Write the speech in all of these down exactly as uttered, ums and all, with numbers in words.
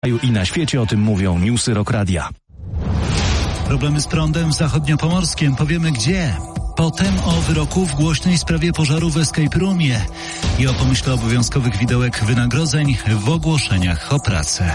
I na świecie o tym mówią Newsy Rock Radia. Problemy z prądem w Zachodniopomorskiem. Powiemy gdzie. Potem o wyroku w głośnej sprawie pożaru w Escape Roomie i o pomyśle obowiązkowych widełek wynagrodzeń w ogłoszeniach o pracę.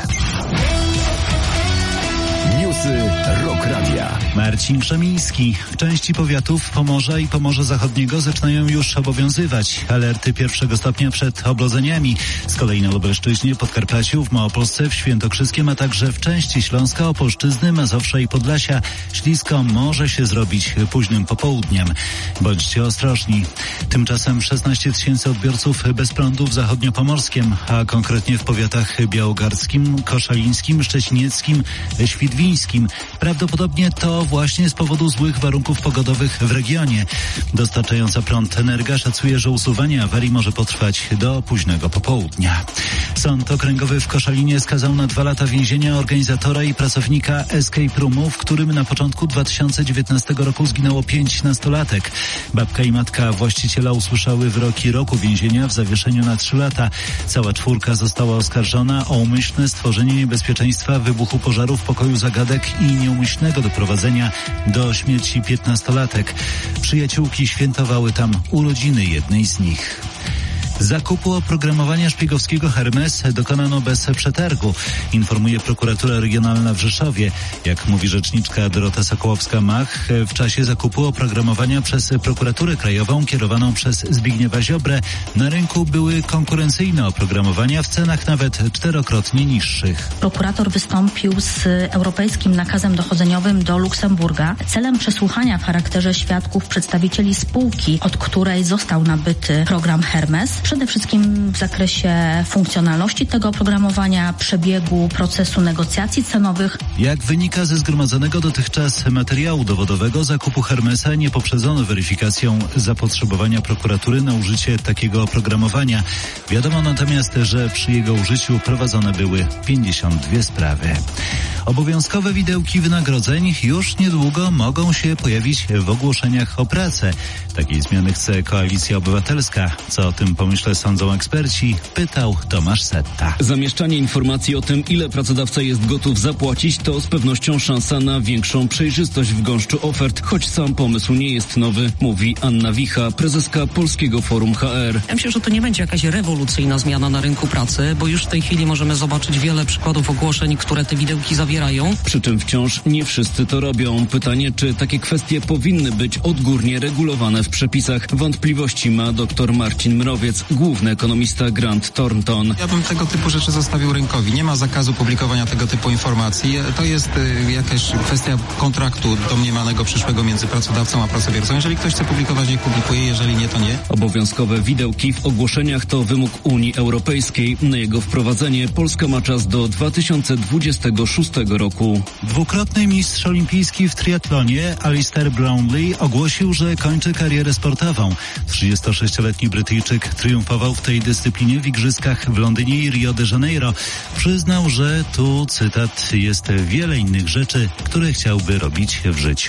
Newsy Rock Radia. Marcin Krzemiński. W części powiatów Pomorza i Pomorza Zachodniego zaczynają już obowiązywać alerty pierwszego stopnia przed oblodzeniami. Z kolei na Lubelszczyźnie, Podkarpaciu, w Małopolsce, w Świętokrzyskiem, a także w części Śląska, Opolszczyzny, Mazowsza i Podlasia ślisko może się zrobić późnym popołudniem. Bądźcie ostrożni. Tymczasem szesnaście tysięcy odbiorców bez prądu w Zachodniopomorskiem, a konkretnie w powiatach białogardzkim, koszalińskim, szczecinieckim, świdwińskim. Prawdopodobnie to właśnie z powodu złych warunków pogodowych w regionie. Dostarczająca prąd Energa szacuje, że usuwanie awarii może potrwać do późnego popołudnia. Sąd okręgowy w Koszalinie skazał na dwa lata więzienia organizatora i pracownika Escape Roomu, w którym na początku dwa tysiące dziewiętnastego roku zginęło pięć nastolatek. Babka i matka właściciela usłyszały wyroki roku więzienia w zawieszeniu na trzy lata. Cała czwórka została oskarżona o umyślne stworzenie niebezpieczeństwa wybuchu pożaru w pokoju zagadek i nieumyślnego doprowadzenia do śmierci piętnastolatek. Przyjaciółki świętowały tam urodziny jednej z nich. Zakupu oprogramowania szpiegowskiego Hermes dokonano bez przetargu, informuje prokuratura regionalna w Rzeszowie. Jak mówi rzeczniczka Dorota Sokołowska-Mach, w czasie zakupu oprogramowania przez prokuraturę krajową kierowaną przez Zbigniewa Ziobrę na rynku były konkurencyjne oprogramowania w cenach nawet czterokrotnie niższych. Prokurator wystąpił z europejskim nakazem dochodzeniowym do Luksemburga celem przesłuchania w charakterze świadków przedstawicieli spółki, od której został nabyty program Hermes. Przede wszystkim w zakresie funkcjonalności tego oprogramowania, przebiegu procesu negocjacji cenowych. Jak wynika ze zgromadzonego dotychczas materiału dowodowego, zakupu Hermesa nie poprzedzono weryfikacją zapotrzebowania prokuratury na użycie takiego oprogramowania. Wiadomo natomiast, że przy jego użyciu prowadzone były pięćdziesiąt dwie sprawy. Obowiązkowe widełki wynagrodzeń już niedługo mogą się pojawić w ogłoszeniach o pracę. Takiej zmiany chce Koalicja Obywatelska. Co o tym pomyśle sądzą eksperci? Pytał Tomasz Setta. Zamieszczanie informacji o tym, ile pracodawca jest gotów zapłacić, to z pewnością szansa na większą przejrzystość w gąszczu ofert, choć sam pomysł nie jest nowy, mówi Anna Wicha, prezeska Polskiego Forum H R. Ja myślę, że to nie będzie jakaś rewolucyjna zmiana na rynku pracy, bo już w tej chwili możemy zobaczyć wiele przykładów ogłoszeń, które te widełki zawierają. Przy czym wciąż nie wszyscy to robią. Pytanie, czy takie kwestie powinny być odgórnie regulowane w przepisach. Wątpliwości ma dr Marcin Mrowiec, główny ekonomista Grant Thornton. Ja bym tego typu rzeczy zostawił rynkowi. Nie ma zakazu publikowania tego typu informacji. To jest y, jakaś kwestia kontraktu domniemanego przyszłego między pracodawcą a pracobiorcą. Jeżeli ktoś chce publikować, niech publikuje, jeżeli nie, to nie. Obowiązkowe widełki w ogłoszeniach to wymóg Unii Europejskiej. Na jego wprowadzenie Polska ma czas do dwa tysiące dwudziestego szóstego roku. Dwukrotny mistrz olimpijski w triatlonie Alistair Brownlee ogłosił, że kończy karierę sportową. trzydziestosześcioletni Brytyjczyk triumfował w tej dyscyplinie w igrzyskach w Londynie i Rio de Janeiro. Przyznał, że tu, cytat, jest wiele innych rzeczy, które chciałby robić w życiu.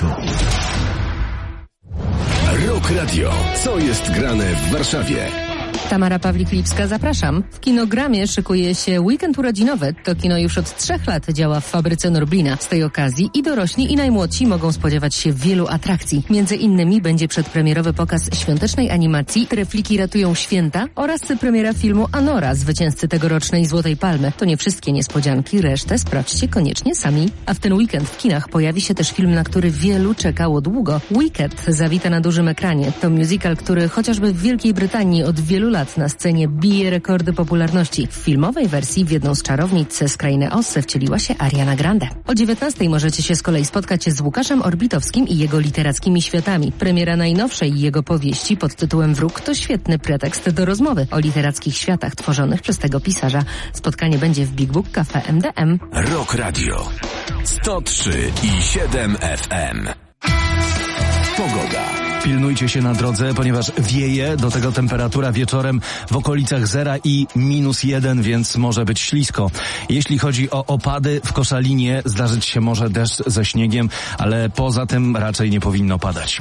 Rock Radio. Co jest grane w Warszawie? Tamara Pawlik-Lipska, zapraszam. W Kinogramie szykuje się weekend urodzinowy. To kino już od trzech lat działa w fabryce Norblina. Z tej okazji i dorośli, i najmłodsi mogą spodziewać się wielu atrakcji. Między innymi będzie przedpremierowy pokaz świątecznej animacji Trefliki ratują święta oraz premiera filmu Anora, zwycięzcy tegorocznej Złotej Palmy. To nie wszystkie niespodzianki, resztę sprawdźcie koniecznie sami. A w ten weekend w kinach pojawi się też film, na który wielu czekało długo. Wicked zawita na dużym ekranie. To musical, który chociażby w Wielkiej Brytanii od wielu lat na scenie bije rekordy popularności. W filmowej wersji w jedną z czarownic z krainy Oz wcieliła się Ariana Grande. O dziewiętnastej możecie się z kolei spotkać z Łukaszem Orbitowskim i jego literackimi światami. Premiera najnowszej jego powieści pod tytułem Wróg to świetny pretekst do rozmowy o literackich światach tworzonych przez tego pisarza. Spotkanie będzie w Big Book Cafe M D M. Rock Radio sto trzy i siedem F M. Pogoda. Pilnujcie się na drodze, ponieważ wieje, do tego temperatura wieczorem w okolicach zera i minus jeden, więc może być ślisko. Jeśli chodzi o opady, w Koszalinie zdarzyć się może deszcz ze śniegiem, ale poza tym raczej nie powinno padać.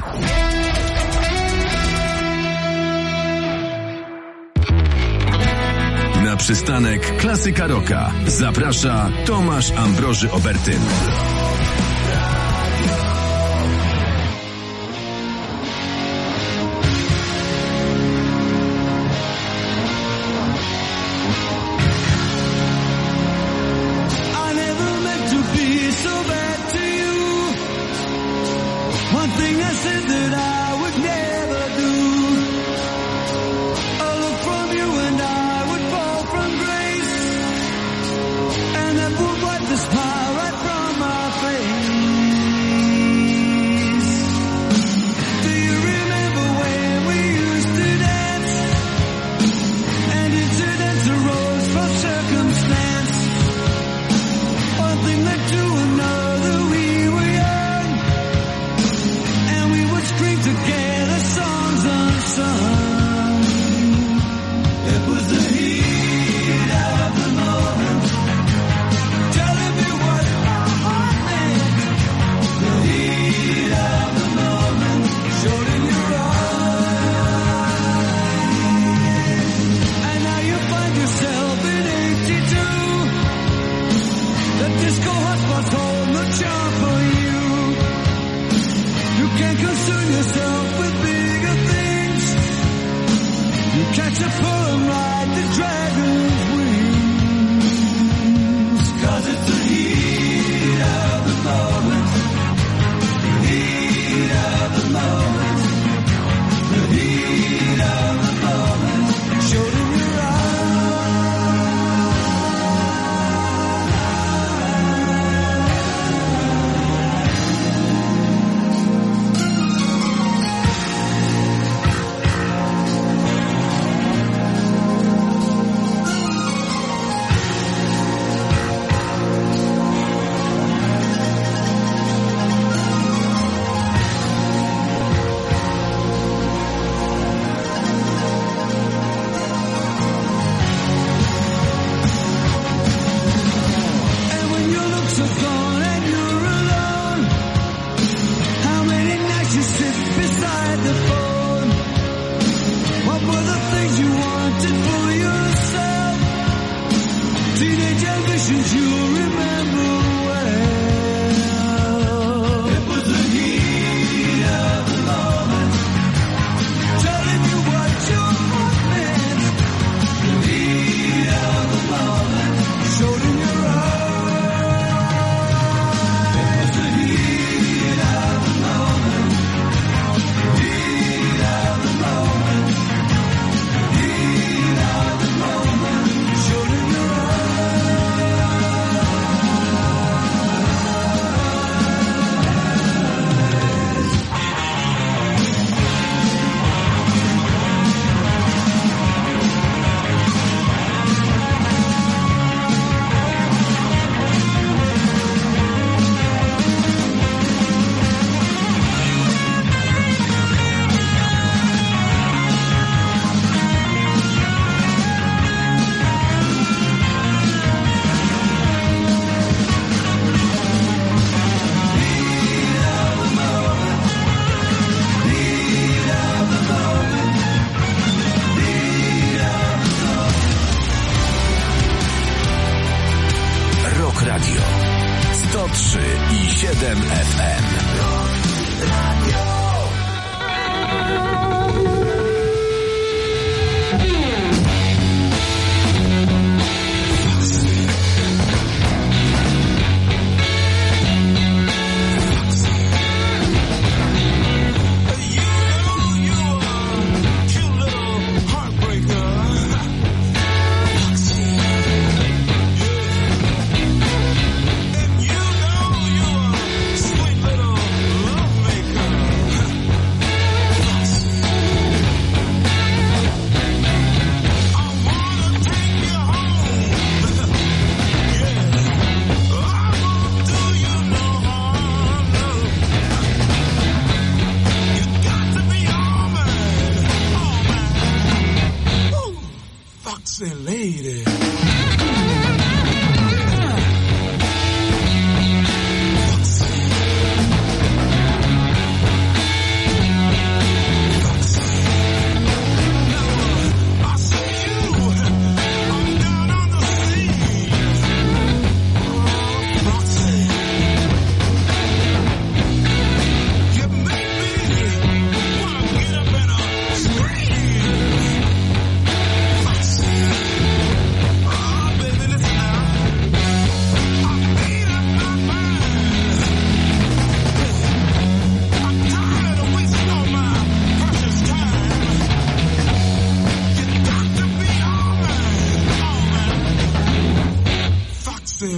na przystanek klasyka rocka. Zaprasza Tomasz Ambroży Obertyn.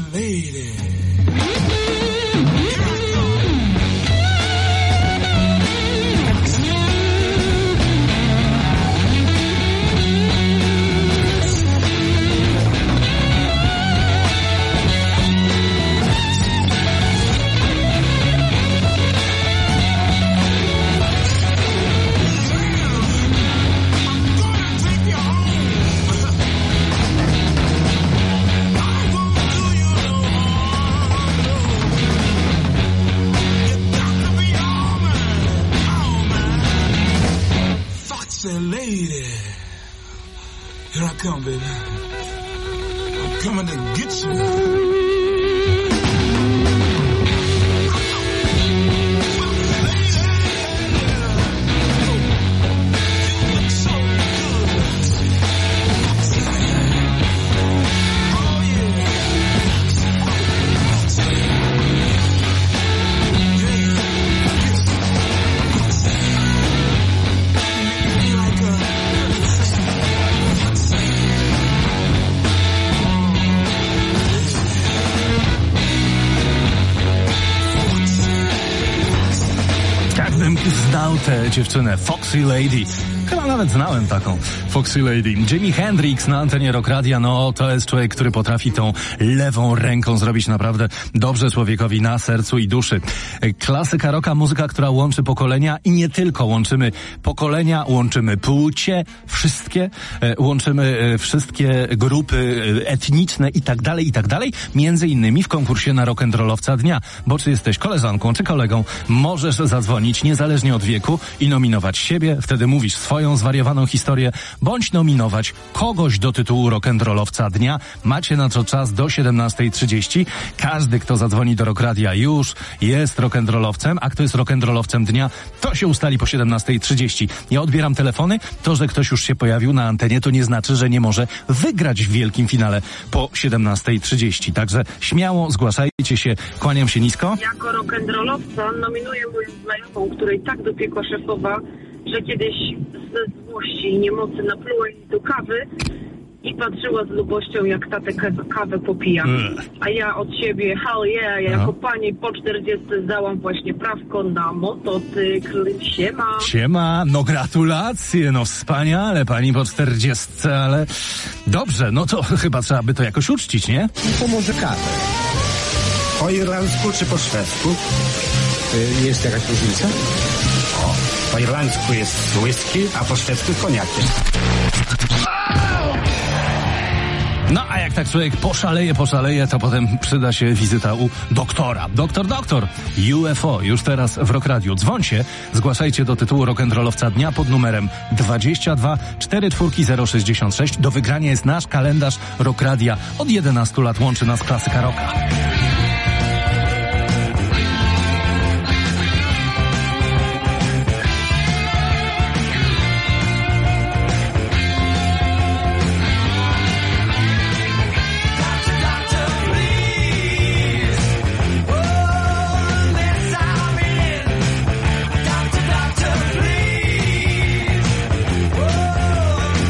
lady. Lady, here I come, baby. I'm coming to get you. Znał tę dziewczynę, Foxy Lady. Chyba nawet znałem taką Foxy Lady. Jimi Hendrix na antenie Rock Radia, no to jest człowiek, który potrafi tą lewą ręką zrobić naprawdę dobrze człowiekowi na sercu i duszy. Klasyka rocka, muzyka, która łączy pokolenia i nie tylko. Łączymy pokolenia, łączymy płcie, wszystkie, łączymy wszystkie grupy etniczne i tak dalej, i tak dalej. Między innymi w konkursie na rock'n'rollowca dnia. Bo czy jesteś koleżanką, czy kolegą, możesz zadzwonić niezależnie od wieku i nominować siebie. Wtedy mówisz swoją zwariowaną historię, bądź nominować kogoś do tytułu rock'n'rollowca dnia. Macie na to czas do siedemnastej trzydzieści. Każdy, kto zadzwoni do Rock Radia, już jest rock'n'rollowcem, a kto jest rock'n'rollowcem dnia, to się ustali po siedemnastej trzydzieści. Ja odbieram telefony. To, że ktoś już się pojawił na antenie, to nie znaczy, że nie może wygrać w wielkim finale po siedemnastej trzydzieści. Także śmiało zgłaszajcie się. Kłaniam się nisko. Jako rock'n'rollowca nominuję moją znajomą, której tak dopiekła szefowa, że kiedyś ze złości i niemocy napluła jej do kawy i patrzyła z lubością, jak tatę kawę popija. A ja od siebie, hell yeah, jako no. pani po czterdziestce zdałam właśnie prawko na motocykl. Siema. Siema, no gratulacje, no wspaniale, pani po czterdziestce, ale dobrze, no to chyba trzeba by to jakoś uczcić, nie? To może kawę. Po irlandzku czy po szwedzku? Jest jakaś różnica? O, po irlandzku jest whisky, a po szwedzku koniakiem. No, a jak tak człowiek poszaleje, poszaleje, to potem przyda się wizyta u doktora. Doktor, doktor, U F O, już teraz w Rock Radiu. Dzwońcie, zgłaszajcie do tytułu rock'n'rollowca dnia pod numerem dwadzieścia dwa cztery cztery zero sześćdziesiąt sześć. Do wygrania jest nasz kalendarz Rock Radia. Od jedenastu lat łączy nas klasyka rocka.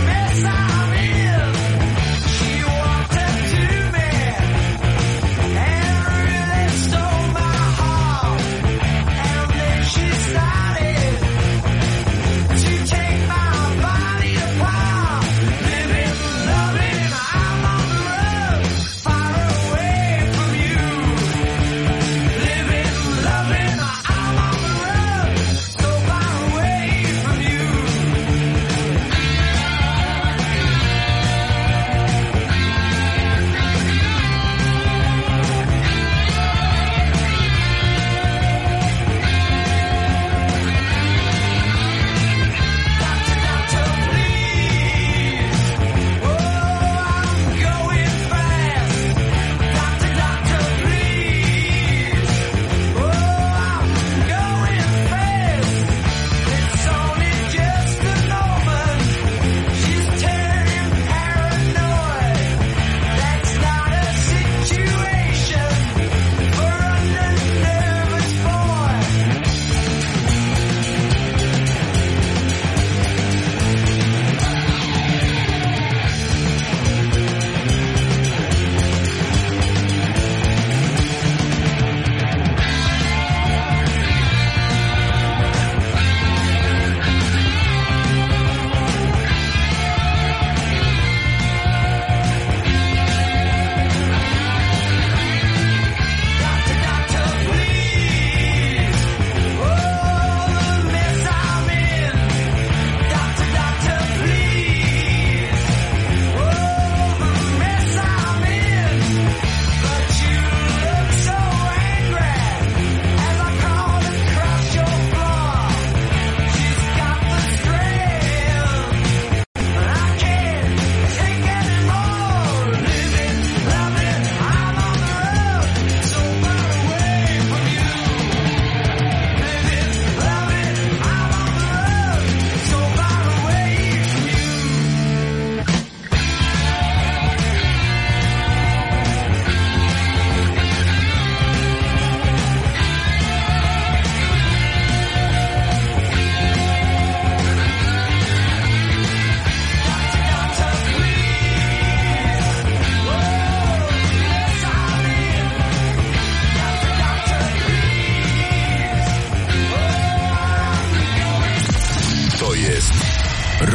Hey!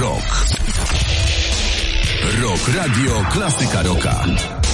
Rock. Rock Radio Klasyka Rocka.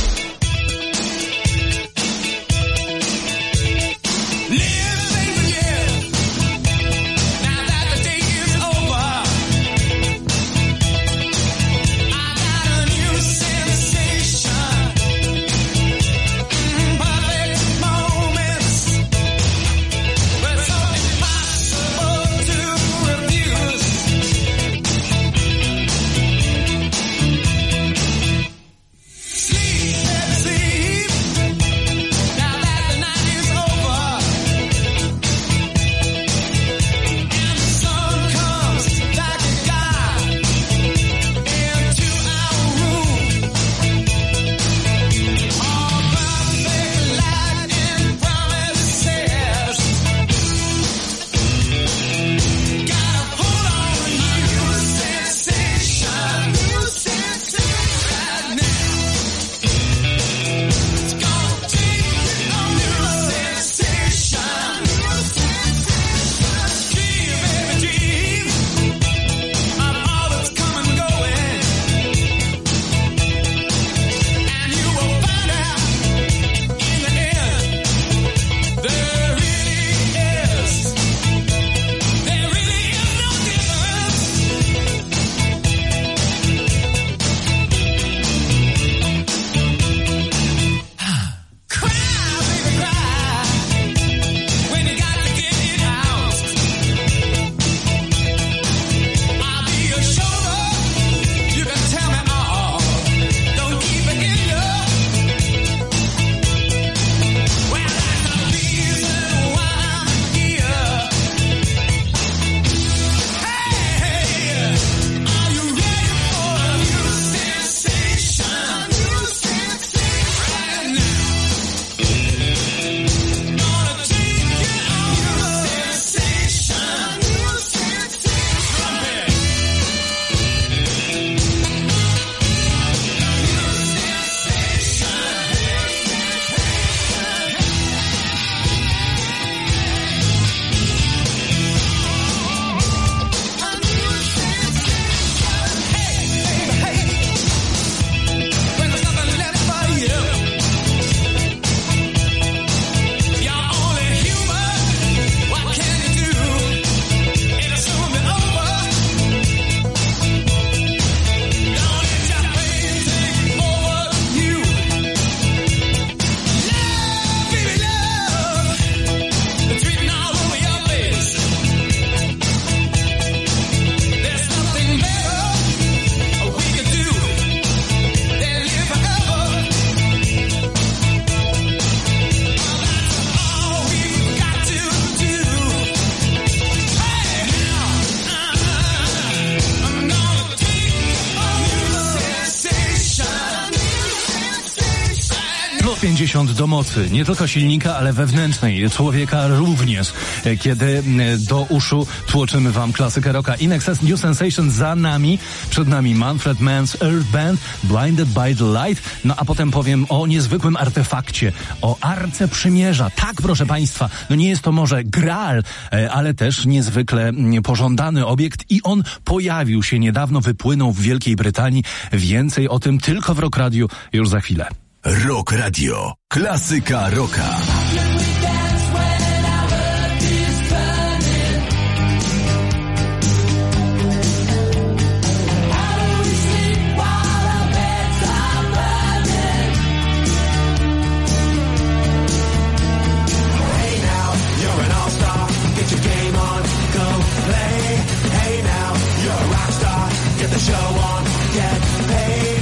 pięćdziesiąt do mocy, nie tylko silnika, ale wewnętrznej, człowieka również, kiedy do uszu tłoczymy wam klasykę rocka. In Excess New Sensation za nami, przed nami Manfred Mann's Earth Band, Blinded by the Light, no a potem powiem o niezwykłym artefakcie, o Arce Przymierza. Tak, proszę państwa, no nie jest to może Graal, ale też niezwykle pożądany obiekt i on pojawił się niedawno, wypłynął w Wielkiej Brytanii. Więcej o tym tylko w Rock Radio już za chwilę. Rock Radio. Klasyka rocka.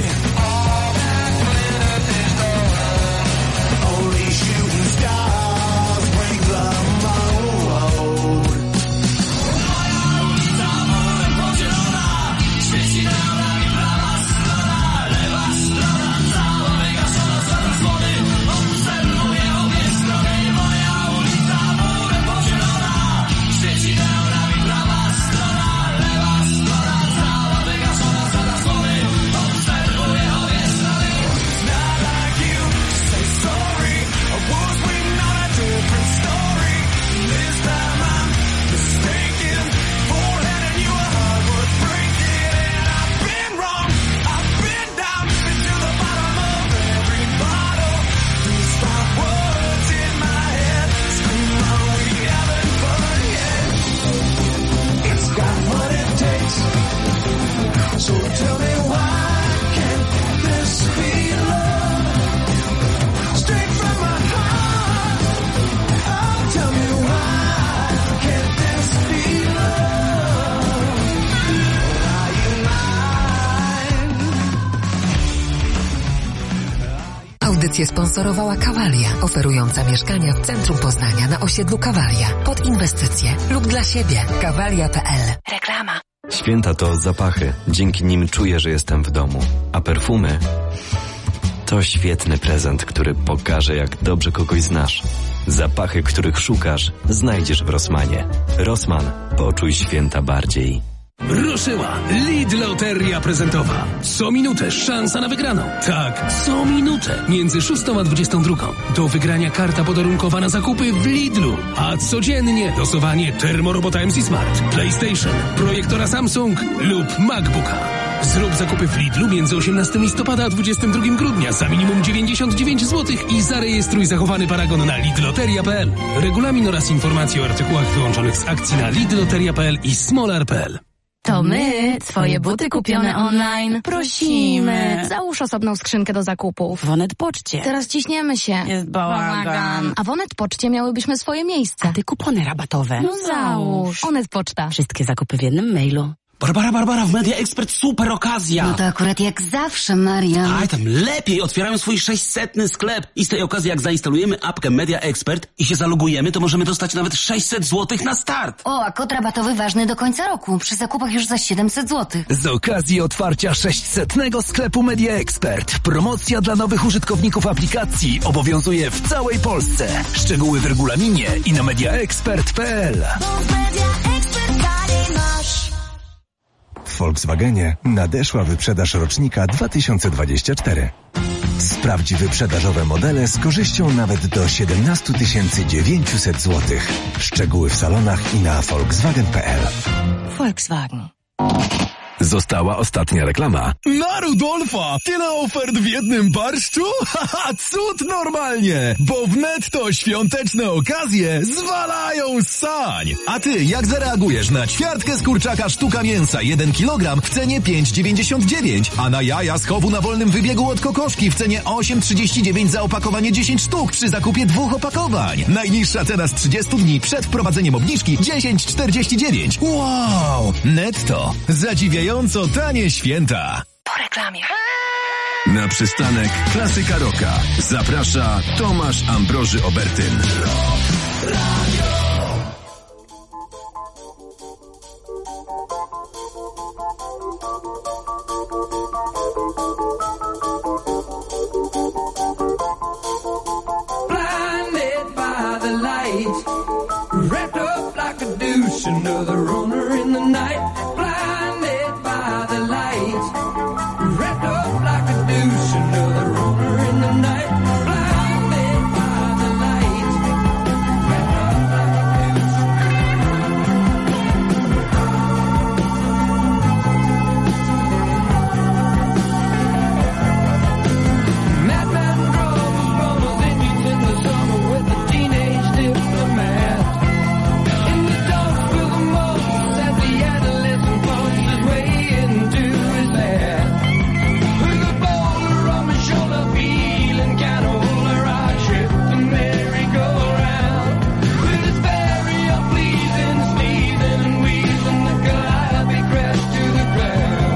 Only shooting stars. Audycję sponsorowała Kawalia, oferująca mieszkania w centrum Poznania na osiedlu Kawalia. Pod inwestycje lub dla siebie. kawalia kropka p l. Reklama. Święta to zapachy. Dzięki nim czuję, że jestem w domu. A perfumy to świetny prezent, który pokaże, jak dobrze kogoś znasz. Zapachy, których szukasz, znajdziesz w Rossmanie. Rossmann. Poczuj święta bardziej. Ruszyła Lidl Loteria prezentowa. Co minutę szansa na wygraną. Tak, co minutę. Między szóstą a dwudziestą drugą. Do wygrania karta podarunkowa na zakupy w Lidlu. A codziennie losowanie termorobota M C Smart, PlayStation, projektora Samsung lub MacBooka. Zrób zakupy w Lidlu między osiemnastego listopada a dwudziestego drugiego grudnia za minimum dziewięćdziesiąt dziewięć złotych i zarejestruj zachowany paragon na lidloteria kropka p l. Regulamin oraz informacje o artykułach wyłączonych z akcji na lidloteria kropka p l i smolar kropka p l. To my, twoje buty kupione online, prosimy. Załóż osobną skrzynkę do zakupów. W Onet Poczcie. Teraz ciśniemy się. Jest bałagan. A w Onet Poczcie miałybyśmy swoje miejsce. A ty kupony rabatowe. No załóż. Onet Poczta. Wszystkie zakupy w jednym mailu. Barbara, Barbara, w Media Expert super okazja. No to akurat jak zawsze, Marian. Aj, tam lepiej, otwierają swój sześćsetny sklep. I z tej okazji, jak zainstalujemy apkę Media Expert i się zalogujemy, to możemy dostać nawet sześćset złotych na start. O, a kod rabatowy ważny do końca roku. Przy zakupach już za siedemset złotych. Z okazji otwarcia sześćsetnego sklepu Media Expert. Promocja dla nowych użytkowników aplikacji obowiązuje w całej Polsce. Szczegóły w regulaminie i na mediaexpert kropka p l. W Volkswagenie nadeszła wyprzedaż rocznika dwa tysiące dwudziestego czwartego. Sprawdź wyprzedażowe modele z korzyścią nawet do siedemnaście tysięcy dziewięćset złotych. Szczegóły w salonach i na volkswagen kropka p l. Volkswagen. Została ostatnia reklama. Na Rudolfa! Tyle ofert w jednym barszczu? Haha, cud normalnie! Bo w Netto świąteczne okazje zwalają z sań! A ty jak zareagujesz na ćwiartkę z kurczaka sztuka mięsa jeden kilogram w cenie pięć dziewięćdziesiąt dziewięć, a na jaja z chowu na wolnym wybiegu od kokoszki w cenie osiem trzydzieści dziewięć za opakowanie dziesięć sztuk przy zakupie dwóch opakowań? Najniższa cena z trzydziestu dni przed wprowadzeniem obniżki dziesięć czterdzieści dziewięć. Wow! Netto. Zadziwiające tanie święta. Po reklamie. Na przystanek Klasyka Rocka zaprasza Tomasz Ambroży Obertyn. Blinded by the light, wrapped up like a douche, another runner in the night. Blinded by the light, wrapped up like a douche, another runner in the night. Blinded by the light, wrapped up like a douche. Madman drums, runners, engines in the summer with a teenage diplomat. In the dumps with a moss as the adolescent plunges his way into his hat. With a boulder on my shoulder, feeling kind of older, I tripped and merry-go-round. With his very unpleasing sneezing and wheezing, the Calliope crashed to the ground.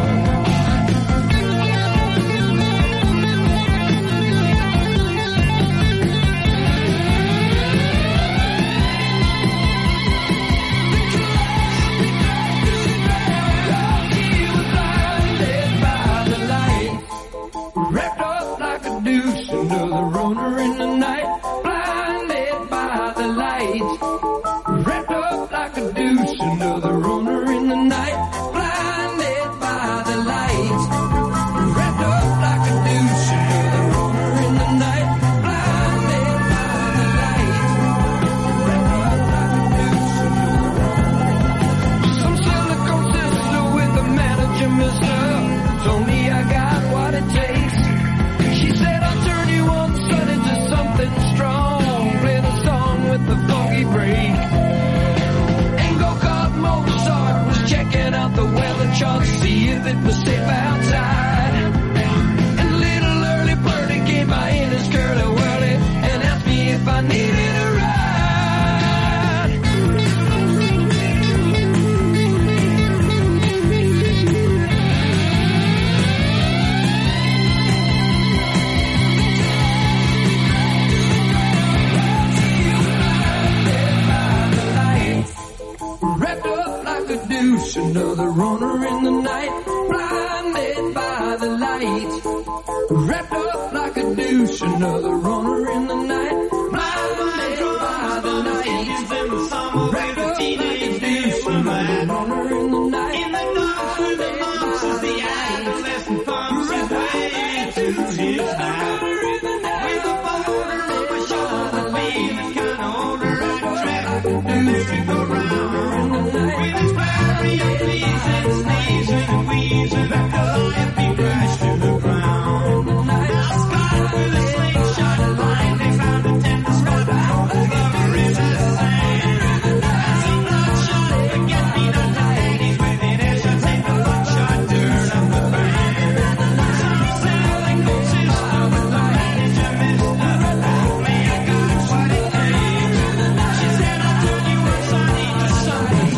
Wrapped up like a douche, another runner in the night. Blinded by the light. Wrapped up like a douche, another runner in the night. Blinded by the light. Wrapped up like a douche, another runner in the night. Blinded by the light. Wrapped up like a douche, another runner. Some silicone sister with the manager, mister. Told me I got what it takes. She said I'll turn you on, son, into something strong. Play the song with the funky break. And go-kart Mozart was checking out the weather chart to see if it was safe outside. And little early birdie came by in his curly-whirly and asked me if I needed a ride. douche, another runner in the night, blinded by the light. Wrapped up like a douche, another runner in the night, blinded by the light. Wrapped up like a douche, another runner in the night. In the dark with the lumps of the adolescent thumbs, his way to his high. With a boulder on my shoulder, feeling kinda older, I track the douche to go round. With his flurry of pleasing, sneezing and wheezing, back up and be crashed to the ground. Scott with a slingshot and line, they found a tender spot over his sand. That's a bloodshot, forget-me-not ladies with an edge, I take the buckshot, turn up the band. Some sailing goes sister with the manager, mister. May I got what it takes. She said, I told you once I need to something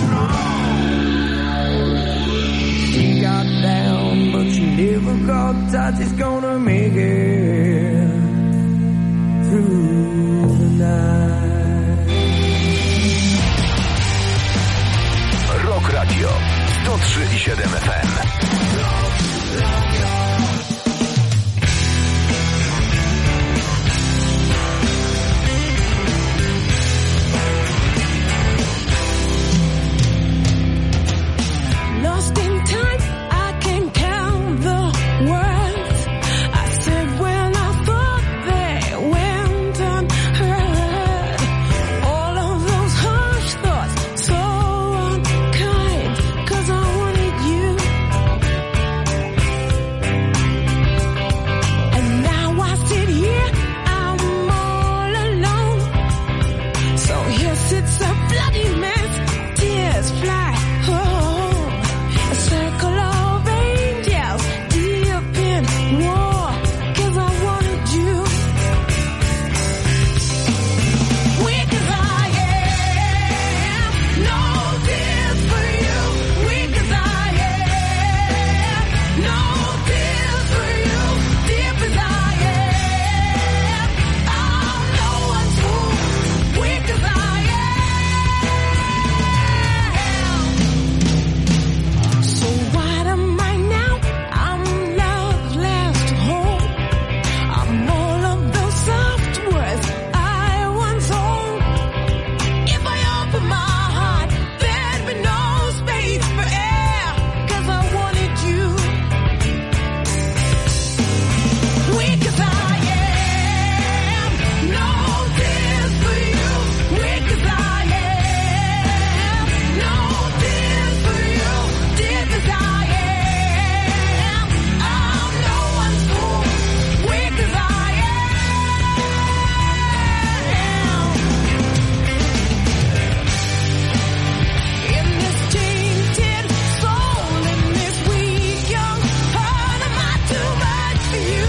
wrong. She got down, but she never got touch. It's gonna make it through the night. Rock Radio sto trzy i siedem F M. Lost in time, I can count the words I said when I thought they went unheard. All of those harsh thoughts, so unkind, 'cause I wanted you. And now I sit here, I'm all alone. So here sits a bloody mess, tears fly. Oh, a circle of angels deep in war, 'cause I wanted you. Weak as I am, no tears for you. Weak as I am, no tears for you. Deep as I am, I'm no one's fool. Weak as I am. So what am I now? I'm love left home. I'm all of those soft words I once owned. If I open my heart, there'd be no space for air, 'cause I wanted you. Weak as I am, no tears for you. Weak as I am, no tears for you. Deep as I am, I'm no one's fool. Weak as I am. In this tainted soul, in this weak young heart, am I too much for you?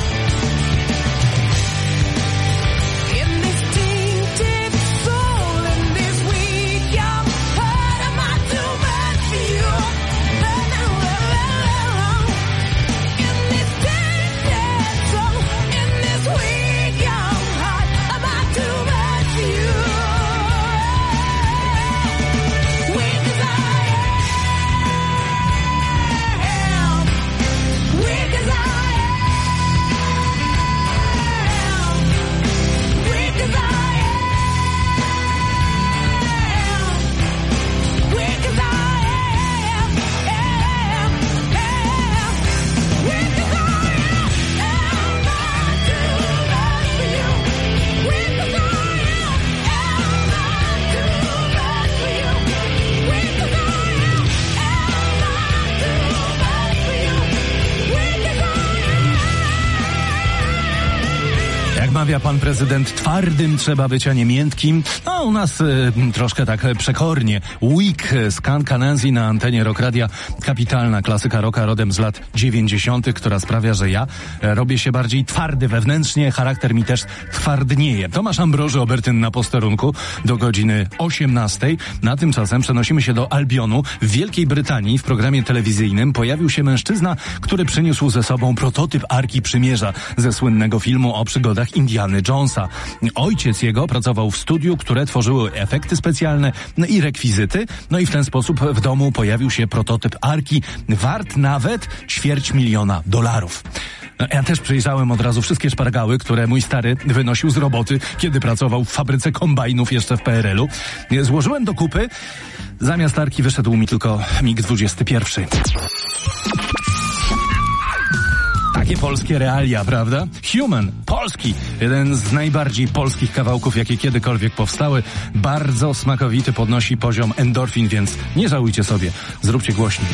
In this tainted soul, in this weak young heart, am I too much for you? In this tainted soul, in this weak young heart, am I too much for you? Weak as I am, weak as I am, weak as I am, weak as I am, am, am, weak as I am, am I too much for you? Weak as I am, am I too much for you? Weak as I am, am I too much for you? Weak as I Jak mawia pan prezydent, twardym trzeba być, a nie miętkim. No, u nas y, troszkę tak przekornie. Weak, Skanka Nancy na antenie Rock Radia. Kapitalna klasyka rocka rodem z lat dziewięćdziesiątych, która sprawia, że ja e, robię się bardziej twardy wewnętrznie. Charakter mi też twardnieje. Tomasz Ambroży Obertyn na posterunku do godziny osiemnastej. Na tymczasem przenosimy się do Albionu. W Wielkiej Brytanii w programie telewizyjnym pojawił się mężczyzna, który przyniósł ze sobą prototyp Arki Przymierza ze słynnego filmu o przygodach Indiana Indiany Jonesa. Ojciec jego pracował w studiu, które tworzyły efekty specjalne i rekwizyty, no i w ten sposób w domu pojawił się prototyp Arki, wart nawet ćwierć miliona dolarów. Ja też przyjrzałem od razu wszystkie szpargały, które mój stary wynosił z roboty, kiedy pracował w fabryce kombajnów jeszcze w P R L-u. Złożyłem do kupy. Zamiast Arki wyszedł mi tylko mig dwudziesty pierwszy. Takie polskie realia, prawda? Human, polski. Jeden z najbardziej polskich kawałków, jakie kiedykolwiek powstały. Bardzo smakowity, podnosi poziom endorfin, więc nie żałujcie sobie. Zróbcie głośniej.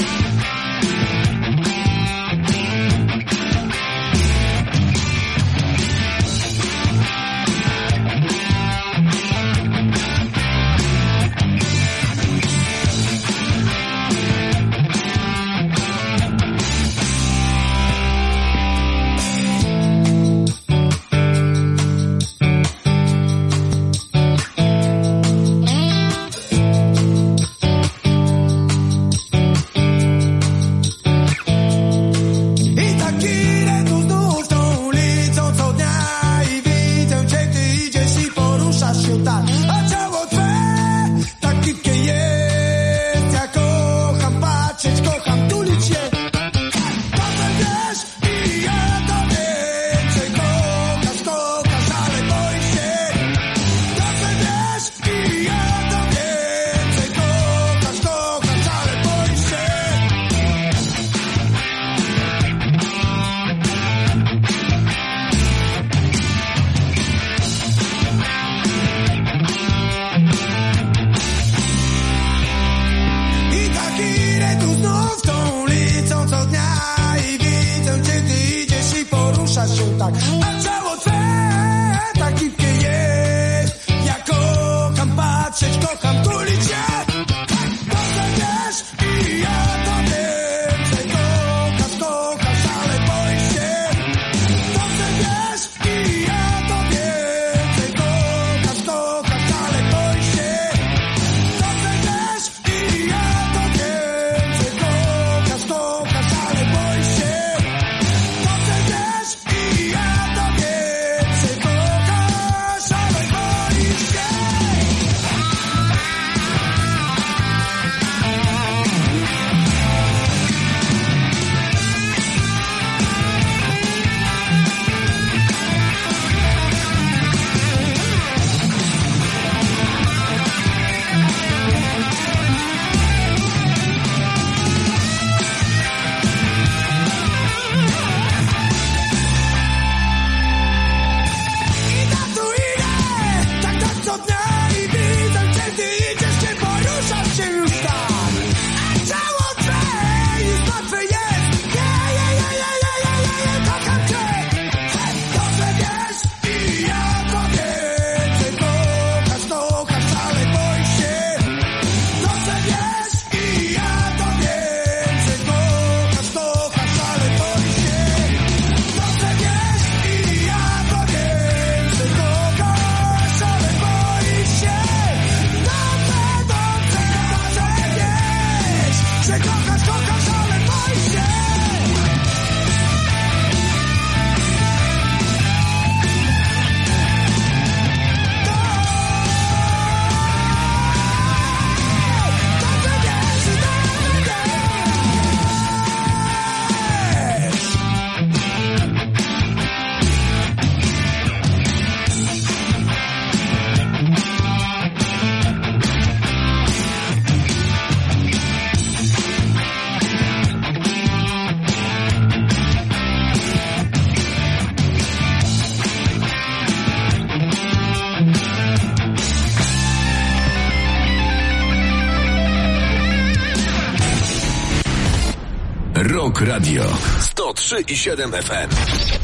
Rock Radio sto trzy i siedem F M.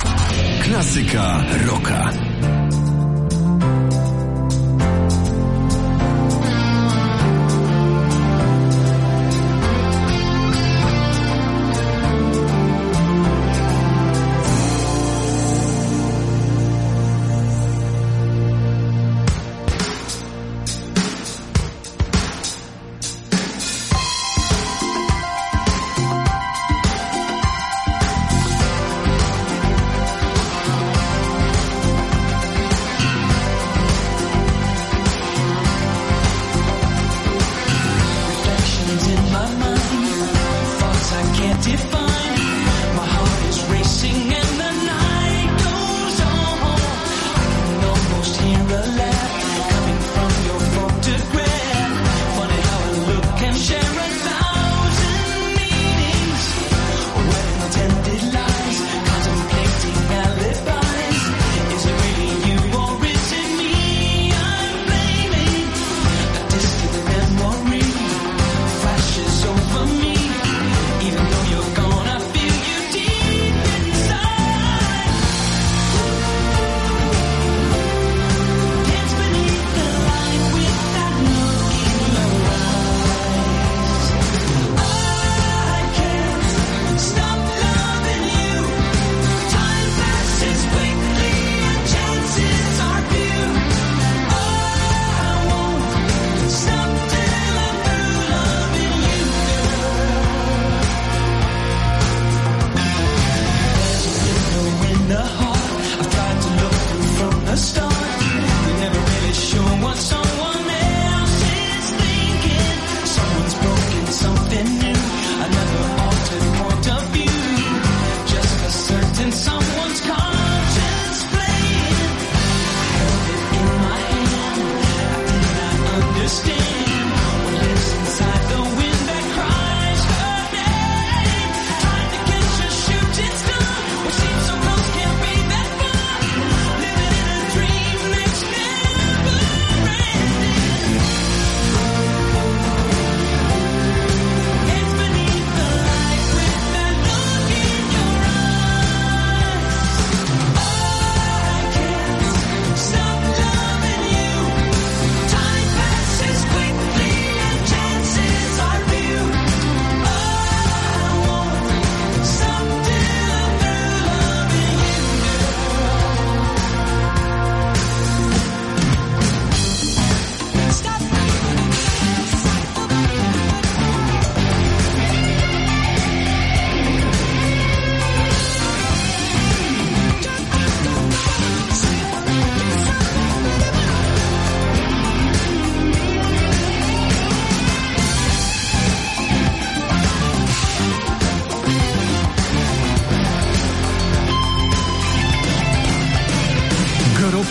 Klasyka rocka.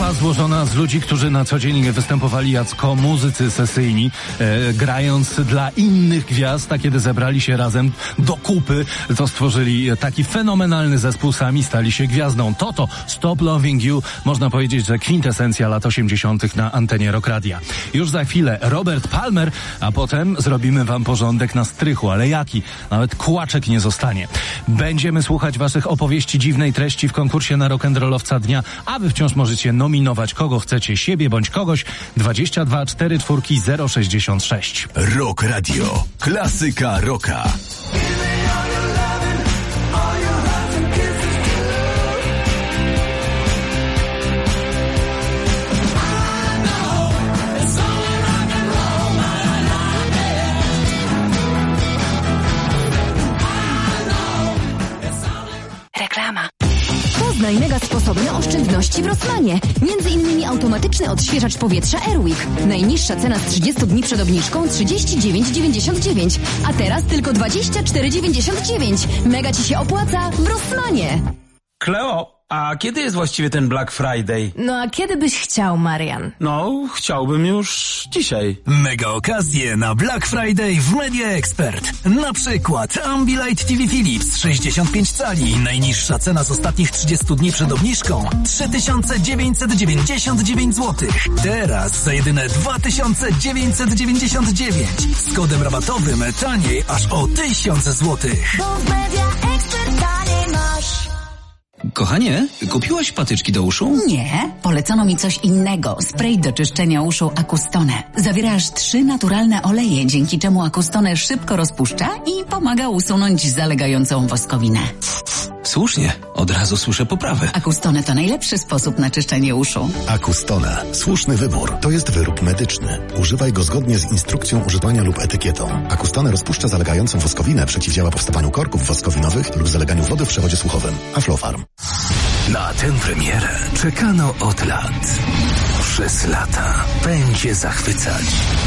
Grupa złożona z ludzi, którzy na co dzień występowali jako muzycy sesyjni, e, grając dla innych gwiazd, a kiedy zebrali się razem do kupy, to stworzyli taki fenomenalny zespół, sami stali się gwiazdą. To to Stop Loving You, można powiedzieć, że kwintesencja lat osiemdziesiątych na antenie Rock Radia. Już za chwilę Robert Palmer, a potem zrobimy wam porządek na strychu, ale jaki? Nawet kłaczek nie zostanie. Będziemy słuchać waszych opowieści dziwnej treści w konkursie na rock'n'rollowca dnia, a wy wciąż możecie nominować kogo chcecie, siebie bądź kogoś. dwadzieścia dwa cztery cztery zero sześćdziesiąt sześć. Rock Radio. Klasyka rocka. Reklama. Poznaj mega sposoby na oszczędności w Rossmanie. Między innymi automatyczny odświeżacz powietrza Airwick. Najniższa cena z trzydziestu dni przed obniżką trzydzieści dziewięć dziewięćdziesiąt dziewięć, a teraz tylko dwadzieścia cztery dziewięćdziesiąt dziewięć. Mega ci się opłaca w Rossmanie. Kleo, a kiedy jest właściwie ten Black Friday? No a kiedy byś chciał, Marian? No, chciałbym już dzisiaj. Mega okazje na Black Friday w Media Expert. Na przykład Ambilight T V Philips sześćdziesiąt pięć cali. Najniższa cena z ostatnich trzydziestu dni przed obniżką trzy tysiące dziewięćset dziewięćdziesiąt dziewięć złotych. Teraz za jedyne dwa tysiące dziewięćset dziewięćdziesiąt dziewięć. Z kodem rabatowym taniej aż o tysiąc złotych. Bo w Media Expert taniej masz. Kochanie, kupiłaś patyczki do uszu? Nie, polecono mi coś innego. Spray do czyszczenia uszu Acustone. Zawiera aż trzy naturalne oleje, dzięki czemu Acustone szybko rozpuszcza i pomaga usunąć zalegającą woskowinę. Słusznie, od razu słyszę poprawę. Acustone to najlepszy sposób na czyszczenie uszu. Acustone. Słuszny wybór. To jest wyrób medyczny. Używaj go zgodnie z instrukcją używania lub etykietą. Acustone rozpuszcza zalegającą woskowinę, przeciwdziała powstawaniu korków woskowinowych lub zaleganiu wody w przewodzie słuchowym. Aflofarm. Na tę premierę czekano od lat. Przez lata będzie zachwycać.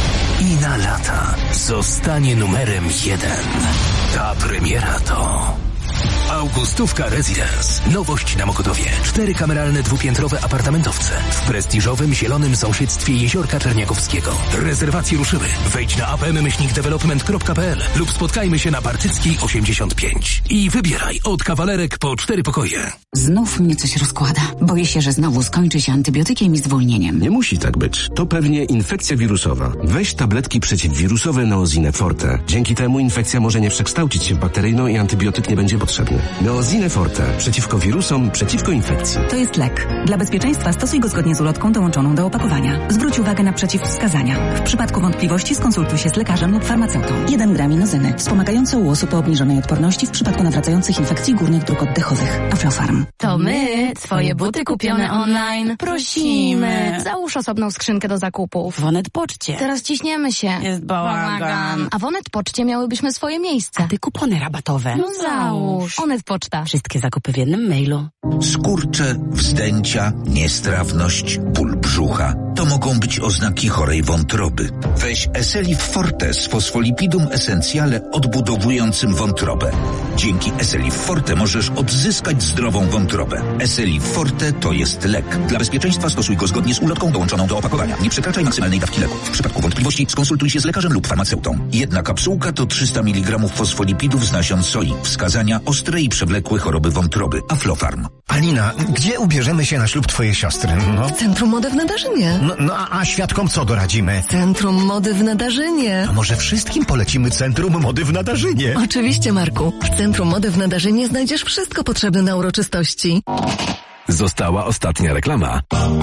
I na lata zostanie numerem jeden. Ta premiera to Augustówka Residence. Nowość na Mokotowie. Cztery kameralne dwupiętrowe apartamentowce w prestiżowym zielonym sąsiedztwie Jeziorka Czerniakowskiego. Rezerwacje ruszyły. Wejdź na a p m myślnik development kropka p l lub spotkajmy się na Partyckiej osiemdziesiąt pięć. I wybieraj od kawalerek po cztery pokoje. Znów mnie coś rozkłada. Boję się, że znowu skończy się antybiotykiem i zwolnieniem. Nie musi tak być. To pewnie infekcja wirusowa. Weź tabletki przeciwwirusowe Neozine Forte. Dzięki temu infekcja może nie przekształcić się w bakteryjną i antybiotyk nie będzie potrzebny. Neozine Forte. Przeciwko wirusom, przeciwko infekcji. To jest lek. Dla bezpieczeństwa stosuj go zgodnie z ulotką dołączoną do opakowania. Zwróć uwagę na przeciwwskazania. W przypadku wątpliwości skonsultuj się z lekarzem lub farmaceutą. jeden gram inozyny. Wspomagające u osób o obniżonej odporności w przypadku nawracających infekcji górnych dróg oddechowych. Aflofarm. To my, twoje buty kupione online, prosimy. Załóż osobną skrzynkę do zakupów. W Onet Poczcie. Teraz ciśniemy się. Jest bałagan. A w Onet Poczcie miałybyśmy swoje miejsce. A ty kupony rabatowe. No załóż. Onet Poczta. Wszystkie zakupy w jednym mailu. Skurcze, wzdęcia, niestrawność, ból brzucha. To mogą być oznaki chorej wątroby. Weź Eselif Forte z fosfolipidum essentiale odbudowującym wątrobę. Dzięki Eselif Forte możesz odzyskać zdrową wątrobę. Eselif Forte to jest lek. Dla bezpieczeństwa stosuj go zgodnie z ulotką dołączoną do opakowania. Nie przekraczaj maksymalnej dawki leku. W przypadku wątpliwości skonsultuj się z lekarzem lub farmaceutą. Jedna kapsułka to trzysta miligramów fosfolipidów z nasion soi. Wskazania: ostre i przewlekłe choroby wątroby. Aflofarm. Alina, gdzie ubierzemy się na ślub twojej siostry? No. W Centrum Mody w Nadarzynie. No, no a, a świadkom co doradzimy? Centrum Mody w Nadarzynie. A może wszystkim polecimy Centrum Mody w Nadarzynie? Oczywiście, Marku. W Centrum Mody w Nadarzynie znajdziesz wszystko potrzebne na uroczystości. Została ostatnia reklama.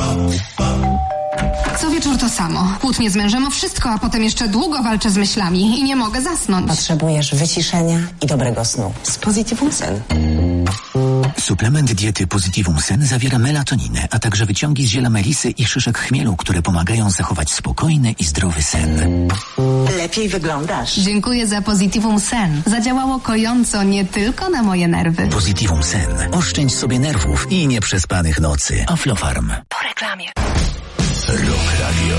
Co wieczór to samo. Kłótnie z mężem o wszystko, a potem jeszcze długo walczę z myślami i nie mogę zasnąć. Potrzebujesz wyciszenia i dobrego snu. Z Positivum Sen. Suplement diety Positivum Sen zawiera melatoninę, a także wyciągi z ziela melisy i szyszek chmielu, które pomagają zachować spokojny i zdrowy sen. Lepiej wyglądasz. Dziękuję za Positivum Sen. Zadziałało kojąco nie tylko na moje nerwy. Positivum Sen. Oszczędź sobie nerwów i nieprzespanych nocy. Aflofarm. Po reklamie. Rock Radio.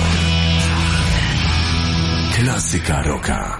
Klasyka rocka.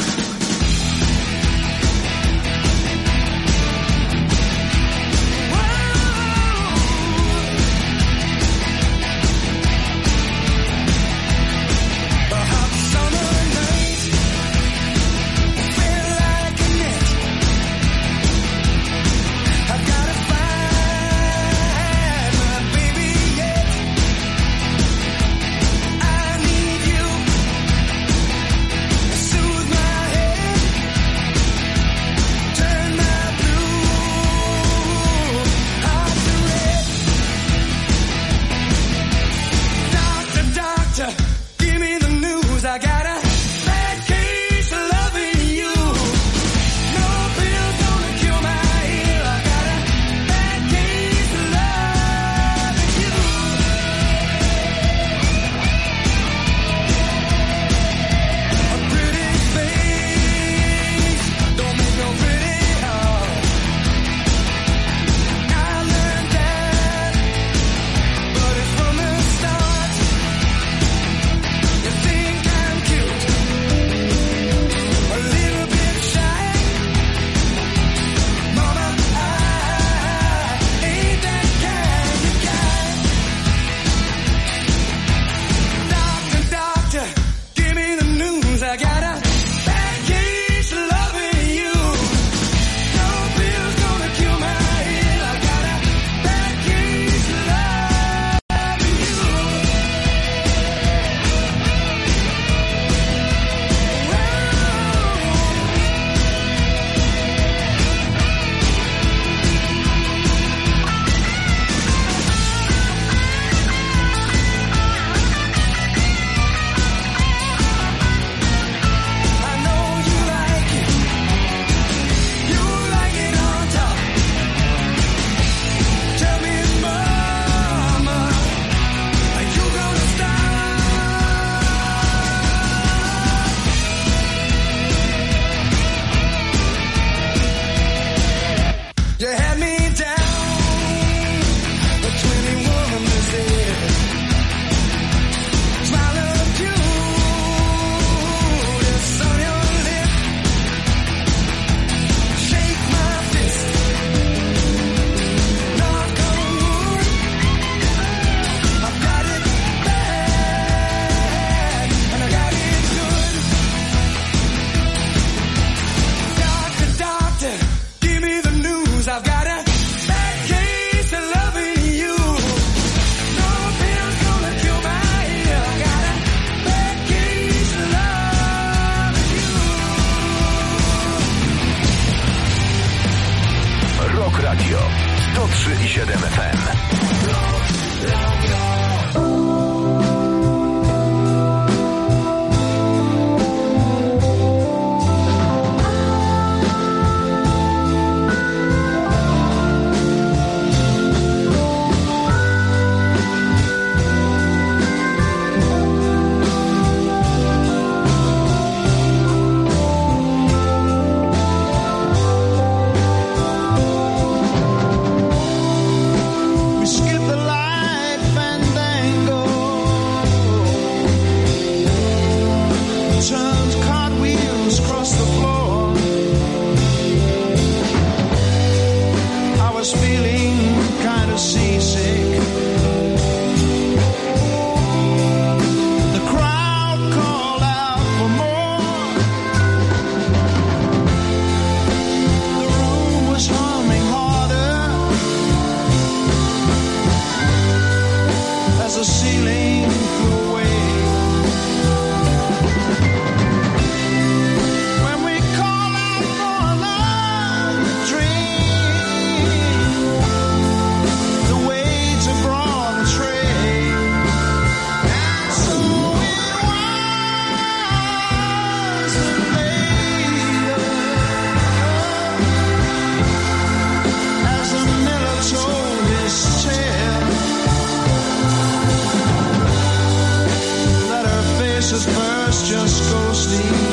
face at first just go sleep.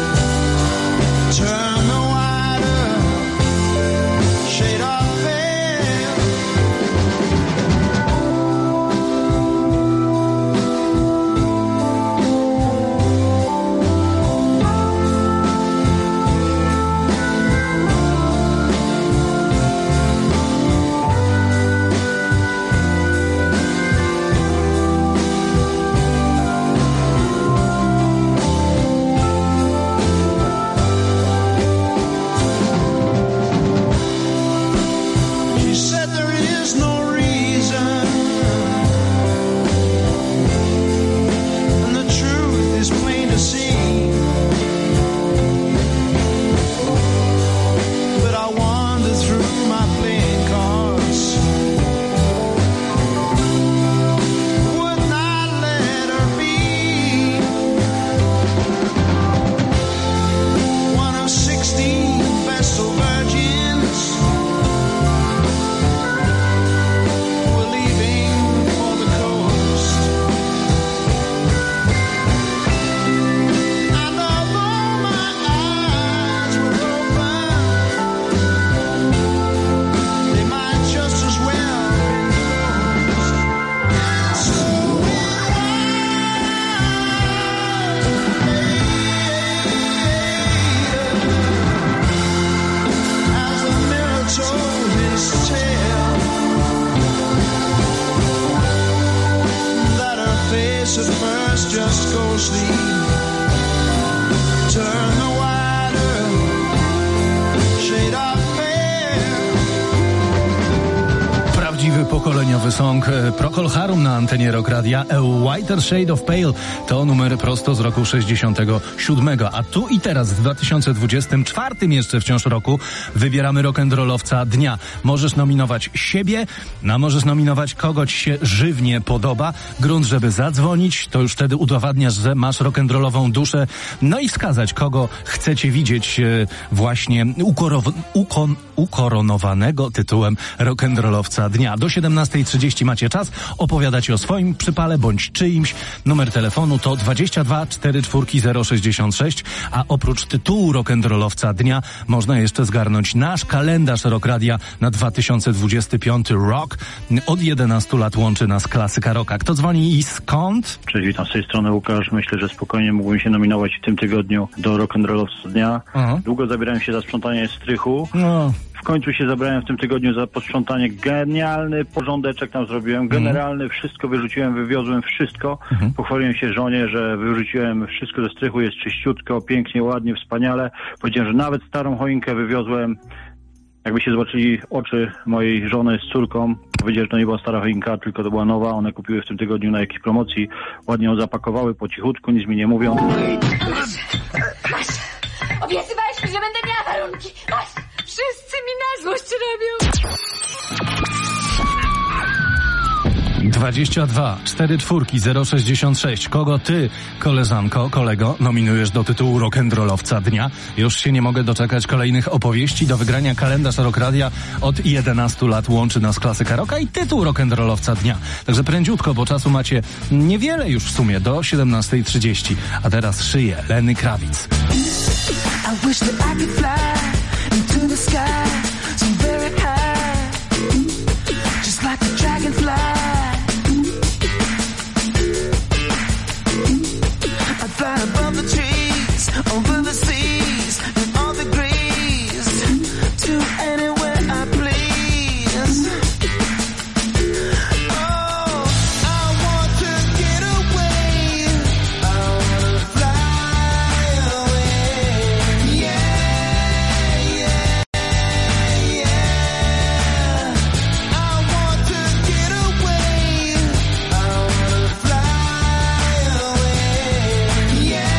Turn the wider shade of pokoleniowy song Procol Harum na antenie Rock Radia. A Whiter Shade of Pale to numer prosto z roku sześćdziesiątego siódmego. A tu i teraz w dwa tysiące dwudziestym czwartym jeszcze wciąż roku wybieramy rock'n'rollowca dnia. Możesz nominować siebie, a możesz nominować kogo ci się żywnie podoba. Grunt, żeby zadzwonić, to już wtedy udowadniasz, że masz rock'n'rollową duszę. No i wskazać, kogo chcecie widzieć e, właśnie ukorow- ukon- ukoronowanego tytułem rock'n'rollowca dnia. Do siedemnastej trzydzieści macie czas opowiadać o swoim przypale bądź czyimś. Numer telefonu to dwadzieścia dwa czterdzieści cztery zero sześćdziesiąt sześć, a oprócz tytułu rock'n'rollowca dnia można jeszcze zgarnąć nasz kalendarz Rock Radia na dwa tysiące dwudziesty piąty rok. Od jedenastu lat łączy nas klasyka rocka. Kto dzwoni i skąd? Cześć, witam z tej strony Łukasz. Myślę, że spokojnie mógłbym się nominować w tym tygodniu do rock'n'rollowca dnia. Aha. Długo zabierałem się za sprzątanie strychu. No. W końcu się zabrałem w tym tygodniu za posprzątanie. Genialny porządeczek tam zrobiłem. Generalny, wszystko wyrzuciłem, wywiozłem wszystko. Mhm. Pochwaliłem się żonie, że wyrzuciłem wszystko ze strychu, jest czyściutko, pięknie, ładnie, wspaniale. Powiedziałem, że nawet starą choinkę wywiozłem. Jakbyście zobaczyli oczy mojej żony z córką, powiedzieli, że to nie była stara choinka, tylko to była nowa. One kupiły w tym tygodniu na jakiejś promocji. Ładnie ją zapakowały po cichutku, nic mi nie mówią. Masz, obiecywałeś mi, że będę miała warunki. Masz, wszyscy mi na złość robią. dwadzieścia dwa czterdzieści cztery zero sześćdziesiąt sześć. Kogo ty, koleżanko, kolego, nominujesz do tytułu rock'n'rollowca dnia? Już się nie mogę doczekać kolejnych opowieści. Do wygrania kalendarz Rock Radia od jedenastu lat łączy nas klasyka rocka i tytuł rock'n'rollowca dnia. Także prędziutko, bo czasu macie niewiele już w sumie, do siedemnastej trzydzieści. A teraz szyję Lenny Kravitz. I wish that I could fly into the sky so very high, just like a dragonfly. I fly above the trees, over the seas, and all the degrees, to anywhere I please. Oh, I want to get away, I want to fly away, yeah, yeah, yeah. I want to get away, I want to fly away, yeah.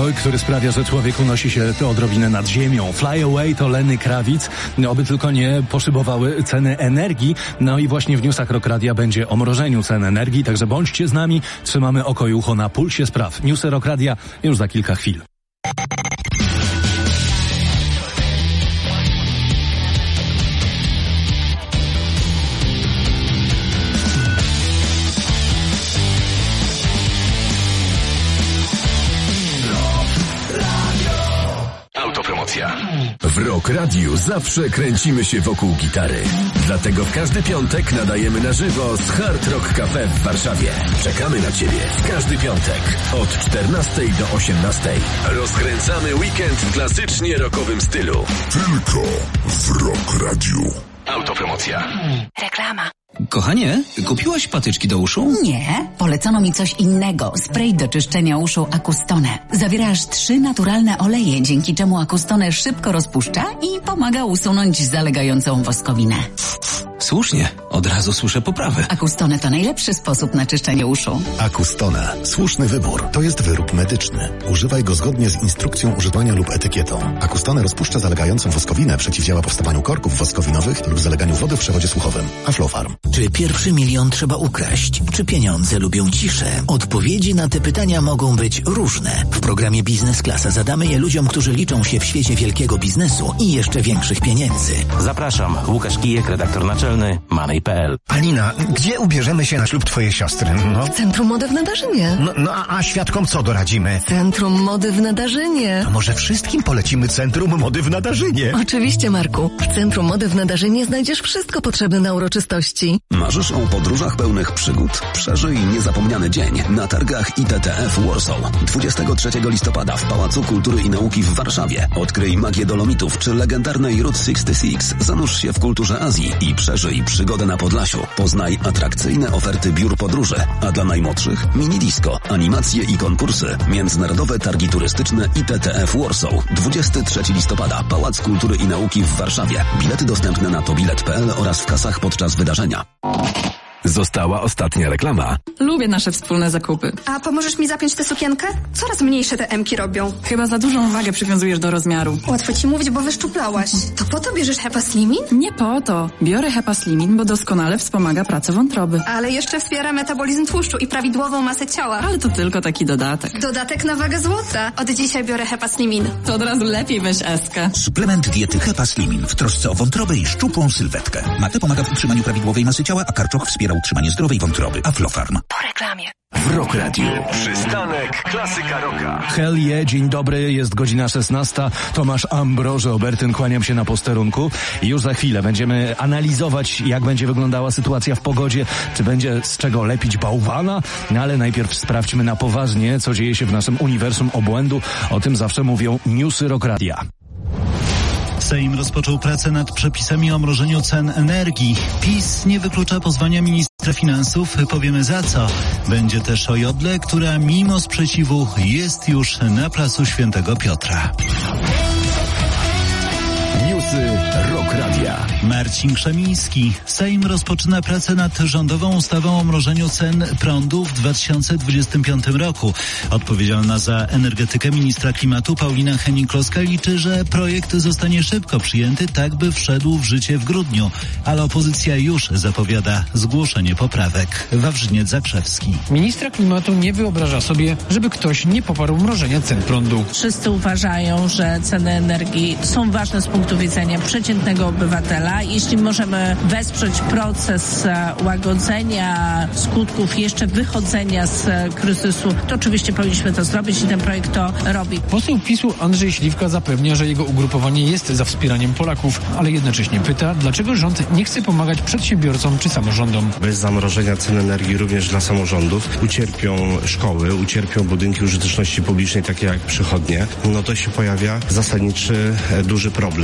niepokój, który sprawia, że człowiek unosi się to odrobinę nad ziemią. Fly Away to Lenny Kravitz, oby tylko nie poszybowały ceny energii. No i właśnie w newsach Rock Radia będzie o mrożeniu cen energii, także bądźcie z nami, trzymamy oko i ucho na pulsie spraw. Newsy Rock Radia już za kilka chwil. Autopromocja. W Rock Radiu zawsze kręcimy się wokół gitary. Dlatego w każdy piątek nadajemy na żywo z Hard Rock Cafe w Warszawie. Czekamy na Ciebie w każdy piątek od czternastej do osiemnastej. Rozkręcamy weekend w klasycznie rockowym stylu. Tylko w Rock Radiu. Autopromocja. Reklama. Kochanie, kupiłaś patyczki do uszu? Nie, polecono mi coś innego. Spray do czyszczenia uszu Acustone. Zawiera aż trzy naturalne oleje, dzięki czemu Acustone szybko rozpuszcza i pomaga usunąć zalegającą woskowinę. Słusznie, od razu słyszę poprawę. Acustone to najlepszy sposób na czyszczenie uszu. Acustone. Słuszny wybór. To jest wyrób medyczny. Używaj go zgodnie z instrukcją używania lub etykietą. Acustone rozpuszcza zalegającą woskowinę, przeciwdziała powstawaniu korków woskowinowych lub zaleganiu wody w przewodzie słuchowym. Aflofarm. Czy pierwszy milion trzeba ukraść? Czy pieniądze lubią ciszę? Odpowiedzi na te pytania mogą być różne. W programie Biznes Klasa zadamy je ludziom, którzy liczą się w świecie wielkiego biznesu i jeszcze większych pieniędzy. Zapraszam. Łukasz Kijek, redaktor naczelny Money kropka p l. Alina, gdzie ubierzemy się na ślub twojej siostry? No. W Centrum Mody w Nadarzynie. No, no a, a świadkom co doradzimy? Centrum Mody w Nadarzynie. To może wszystkim polecimy Centrum Mody w Nadarzynie. Oczywiście, Marku. W Centrum Mody w Nadarzynie znajdziesz wszystko potrzebne na uroczystości. Marzysz o podróżach pełnych przygód? Przeżyj niezapomniany dzień na targach I T T F Warsaw. dwudziestego trzeciego listopada w Pałacu Kultury i Nauki w Warszawie. Odkryj magię Dolomitów czy legendarnej Route sześćdziesiąt sześć. Zanurz się w kulturze Azji i przeżyj przygodę na Podlasiu. Poznaj atrakcyjne oferty biur podróży, a dla najmłodszych mini disco, animacje i konkursy. Międzynarodowe targi turystyczne I T T F Warsaw. dwudziestego trzeciego listopada. Pałac Kultury i Nauki w Warszawie. Bilety dostępne na tobilet kropka p l oraz w kasach podczas wydarzenia. Została ostatnia reklama. Lubię nasze wspólne zakupy. A pomożesz mi zapiąć tę sukienkę? Coraz mniejsze te emki robią. Chyba za dużą wagę przywiązujesz do rozmiaru. Łatwo ci mówić, bo wyszczuplałaś. To po to bierzesz Hepa Slimin? Nie po to. Biorę Hepa Slimin, bo doskonale wspomaga pracę wątroby. Ale jeszcze wspiera metabolizm tłuszczu i prawidłową masę ciała. Ale to tylko taki dodatek. Dodatek na wagę złota. Od dzisiaj biorę Hepa Slimin. To od razu lepiej weź Eskę. Suplement diety Hepa Slimin w trosce o wątrobę i szczupłą sylwetkę. Mate pomaga w utrzymaniu prawidłowej masy ciała, a karczoch wspiera utrzymanie zdrowej wątroby. Aflofarm. Po reklamie. W Rock Radio. Przystanek Klasyka Rocka. Hell yeah, dzień dobry, jest godzina szesnasta. Tomasz Ambroży Obertyn, kłaniam się na posterunku. I już za chwilę będziemy analizować, jak będzie wyglądała sytuacja w pogodzie, czy będzie z czego lepić bałwana. No ale najpierw sprawdźmy na poważnie, co dzieje się w naszym uniwersum obłędu. O tym zawsze mówią newsy Rock Radia. Sejm rozpoczął pracę nad przepisami o mrożeniu cen energii. PiS nie wyklucza pozwania ministra finansów, powiemy za co. Będzie też o Jodle, która mimo sprzeciwu jest już na placu Świętego Piotra. Newsy Rock Radia. Marcin Krzemiński. Sejm rozpoczyna pracę nad rządową ustawą o mrożeniu cen prądu w dwa tysiące dwudziestym piątym roku. Odpowiedzialna za energetykę ministra klimatu Paulina Henning-Kloska liczy, że projekt zostanie szybko przyjęty, tak by wszedł w życie w grudniu. Ale opozycja już zapowiada zgłoszenie poprawek. Wawrzyniec Zakrzewski. Ministra klimatu nie wyobraża sobie, żeby ktoś nie poparł mrożenia cen prądu. Wszyscy uważają, że ceny energii są ważne z punktu widzenia przeciętnego obywatela. Jeśli możemy wesprzeć proces łagodzenia skutków jeszcze wychodzenia z kryzysu, to oczywiście powinniśmy to zrobić i ten projekt to robi. Poseł PiSu Andrzej Śliwka zapewnia, że jego ugrupowanie jest za wspieraniem Polaków, ale jednocześnie pyta, dlaczego rząd nie chce pomagać przedsiębiorcom czy samorządom. Bez zamrożenia cen energii również dla samorządów ucierpią szkoły, ucierpią budynki użyteczności publicznej, takie jak przychodnie. No to się pojawia zasadniczy, duży problem, który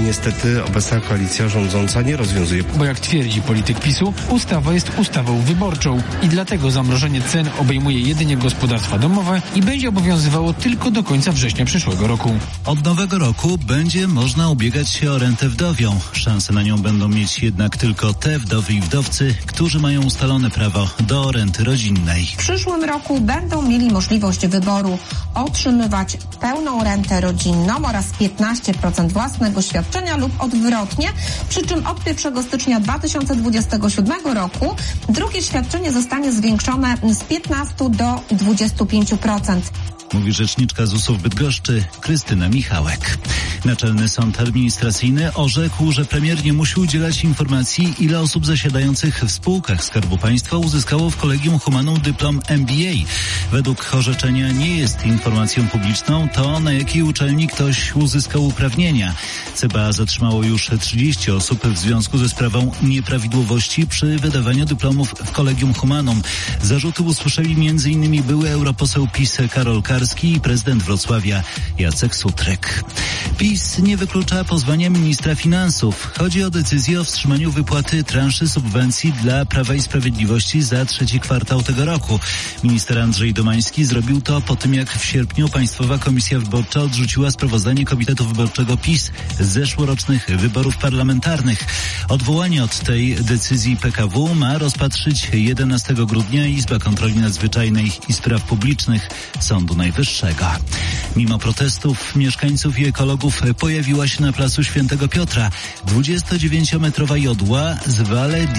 niestety obecna koalicja rządząca nie rozwiązuje. Bo jak twierdzi polityk PiSu, ustawa jest ustawą wyborczą i dlatego zamrożenie cen obejmuje jedynie gospodarstwa domowe i będzie obowiązywało tylko do końca września przyszłego roku. Od nowego roku będzie można ubiegać się o rentę wdowią. Szanse na nią będą mieć jednak tylko te wdowy i wdowcy, którzy mają ustalone prawo do renty rodzinnej. W przyszłym roku będą mieli możliwość wyboru otrzymywać pełną rentę rodzinną oraz piętnaście procent własnego świadczenia lub odwrotnie, przy czym od pierwszego stycznia dwa tysiące dwudziestego siódmego roku drugie świadczenie zostanie zwiększone z piętnastu do dwudziestu pięciu procent. Mówi rzeczniczka zusu w Bydgoszczy Krystyna Michałek. Naczelny Sąd Administracyjny orzekł, że premier nie musi udzielać informacji, ile osób zasiadających w spółkach Skarbu Państwa uzyskało w Collegium Humanum dyplom M B A. Według orzeczenia nie jest informacją publiczną to, na jakiej uczelni ktoś uzyskał uprawnienia. C B A zatrzymało już trzydzieści osób w związku ze sprawą nieprawidłowości przy wydawaniu dyplomów w Collegium Humanum. Zarzuty usłyszeli m in były europoseł PiS Karol Karski i prezydent Wrocławia Jacek Sutryk. PiS nie wyklucza pozwania ministra finansów. Chodzi o decyzję o wstrzymaniu wypłaty transzy subwencji dla Prawa i Sprawiedliwości za trzeci kwartał tego roku. Minister Andrzej Domański zrobił to po tym, jak w sierpniu Państwowa Komisja Wyborcza odrzuciła sprawozdanie Komitetu Wyborczego PiS z zeszłorocznych wyborów parlamentarnych. Odwołanie od tej decyzji P K W ma rozpatrzyć jedenastego grudnia Izba Kontroli Nadzwyczajnej i Spraw Publicznych Sądu Najwyższego. Mimo protestów mieszkańców i ekologów pojawiła się na placu Świętego Piotra dwudziestodziewięciometrowa jodła z Wale